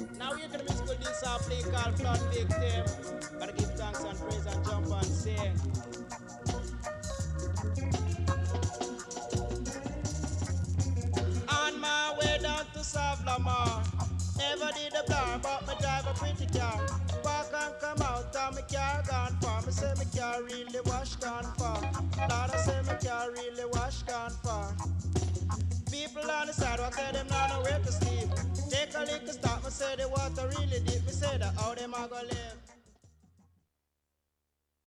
Now we're gonna musical this play called Flood Victim. Gotta give thanks and praise and jump and sing. On my way down to Savlamar. Never did a blind, but me drive a pretty car. Park and come out, and my car gone far. Me say my car really wash gone far. Lord, I say my car really wash gone far. People on the sidewalk say them not know where to sleep. Take a little stop, me say the water really deep. Me say that how them a go live.